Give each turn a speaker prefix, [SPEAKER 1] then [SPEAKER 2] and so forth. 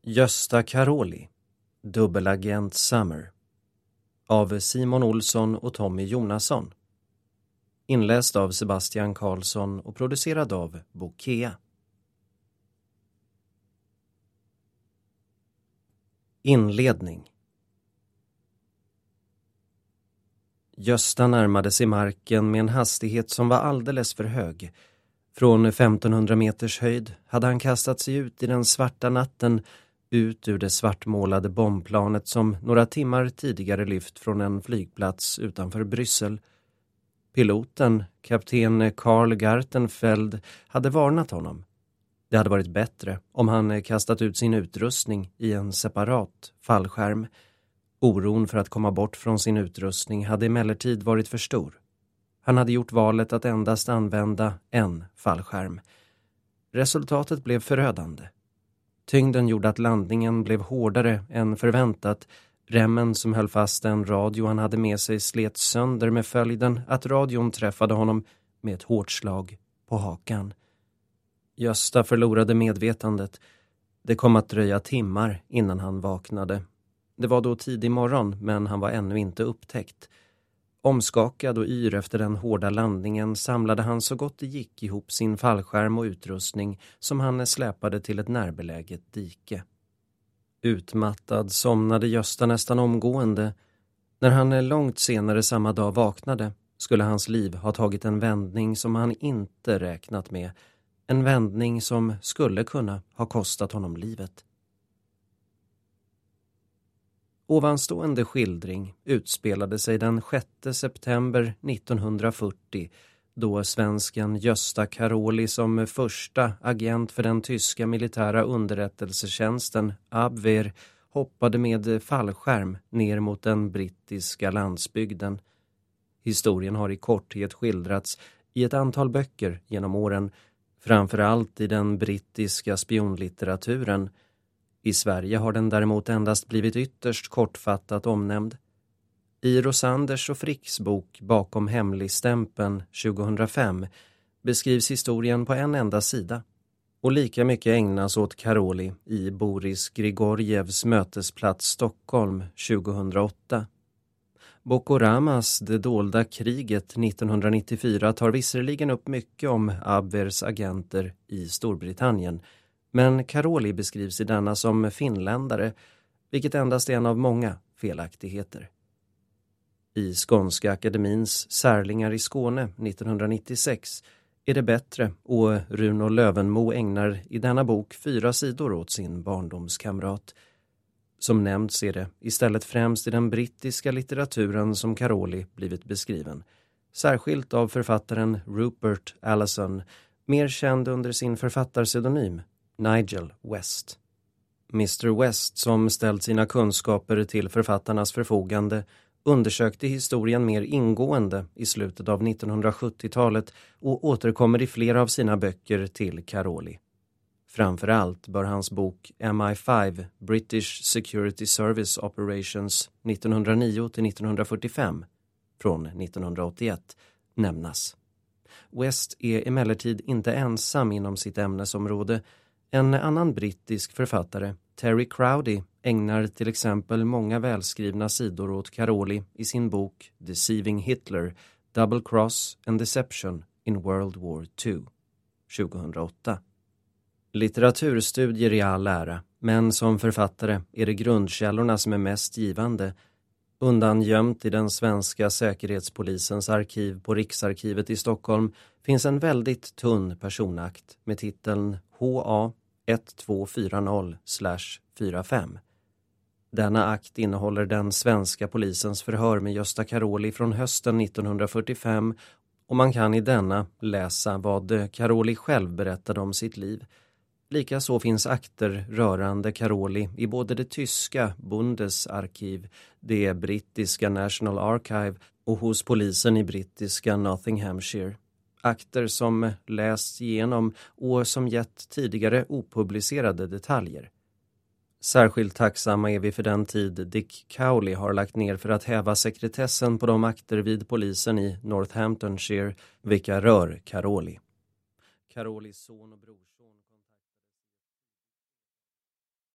[SPEAKER 1] Gösta Karoli, Dubbelagent Summer av Simon Olsson och Tommy Jonasson. Inläst av Sebastian Karlsson och producerad av Bokea. Inledning. Gösta närmade sig marken med en hastighet som var alldeles för hög. Från 1500 meters höjd hade han kastat sig ut i den svarta natten, ut ur det svartmålade bombplanet som några timmar tidigare lyft från en flygplats utanför Bryssel. Piloten, kapten Karl Gartenfeld, hade varnat honom. Det hade varit bättre om han kastat ut sin utrustning i en separat fallskärm. Oron för att komma bort från sin utrustning hade emellertid varit för stor. Han hade gjort valet att endast använda en fallskärm. Resultatet blev förödande. Tyngden gjorde att landningen blev hårdare än förväntat. Remmen som höll fast en radio han hade med sig slet sönder med följden att radion träffade honom med ett hårt slag på hakan. Gösta förlorade medvetandet. Det kom att dröja timmar innan han vaknade. Det var då tidig morgon, men han var ännu inte upptäckt. Omskakad och yr efter den hårda landningen samlade han så gott det gick ihop sin fallskärm och utrustning som han släpade till ett närbeläget dike. Utmattad somnade Gösta nästan omgående. När han långt senare samma dag vaknade skulle hans liv ha tagit en vändning som han inte räknat med. En vändning som skulle kunna ha kostat honom livet. Ovanstående skildring utspelade sig den 6 september 1940 då svensken Gösta Karoli som första agent för den tyska militära underrättelsetjänsten Abwehr hoppade med fallskärm ner mot den brittiska landsbygden. Historien har i korthet skildrats i ett antal böcker genom åren, framförallt i den brittiska spionlitteraturen. I Sverige har den däremot endast blivit ytterst kortfattat omnämnd. I Rosanders och Fricks bok Bakom hemligstämpeln 2005 beskrivs historien på en enda sida. Och lika mycket ägnas åt Karoli i Boris Grigorjevs mötesplats Stockholm 2008. Bokoramas Det dolda kriget 1994 tar visserligen upp mycket om Abwehrs agenter i Storbritannien, men Karoli beskrivs i denna som finländare, vilket endast är en av många felaktigheter. I Skånska akademins Särlingar i Skåne 1996 är det bättre och Runo Lövenmo ägnar i denna bok 4 sidor åt sin barndomskamrat. Som nämnts är det istället främst i den brittiska litteraturen som Karoli blivit beskriven, särskilt av författaren Rupert Allison, mer känd under sin författarpseudonym Nigel West. Mr. West, som ställt sina kunskaper till författarnas förfogande, undersökte historien mer ingående i slutet av 1970-talet och återkommer i flera av sina böcker till Karoli. Framförallt bör hans bok MI5, British Security Service Operations 1909-1945 från 1981 nämnas. West är emellertid inte ensam inom sitt ämnesområde. En annan brittisk författare, Terry Crowdy, ägnar till exempel många välskrivna sidor åt Karoli i sin bok Deceiving Hitler, Double Cross and Deception in World War II 2008. Litteraturstudier i all ära, men som författare är det grundkällorna som är mest givande. Undangömt i den svenska säkerhetspolisens arkiv på Riksarkivet i Stockholm finns en väldigt tunn personakt med titeln HA 1240/45. Denna akt innehåller den svenska polisens förhör med Gösta Karoli från hösten 1945 och man kan i denna läsa vad Karoli själv berättade om sitt liv. Likaså finns akter rörande Karoli i både det tyska Bundesarkiv, det brittiska National Archive och hos polisen i brittiska Nottinghamshire. Akter som lästs igenom och som gett tidigare opublicerade detaljer. Särskilt tacksamma är vi för den tid Dick Cowley har lagt ner för att häva sekretessen på de akter vid polisen i Northamptonshire vilka rör Karoli. Karolis son och brorson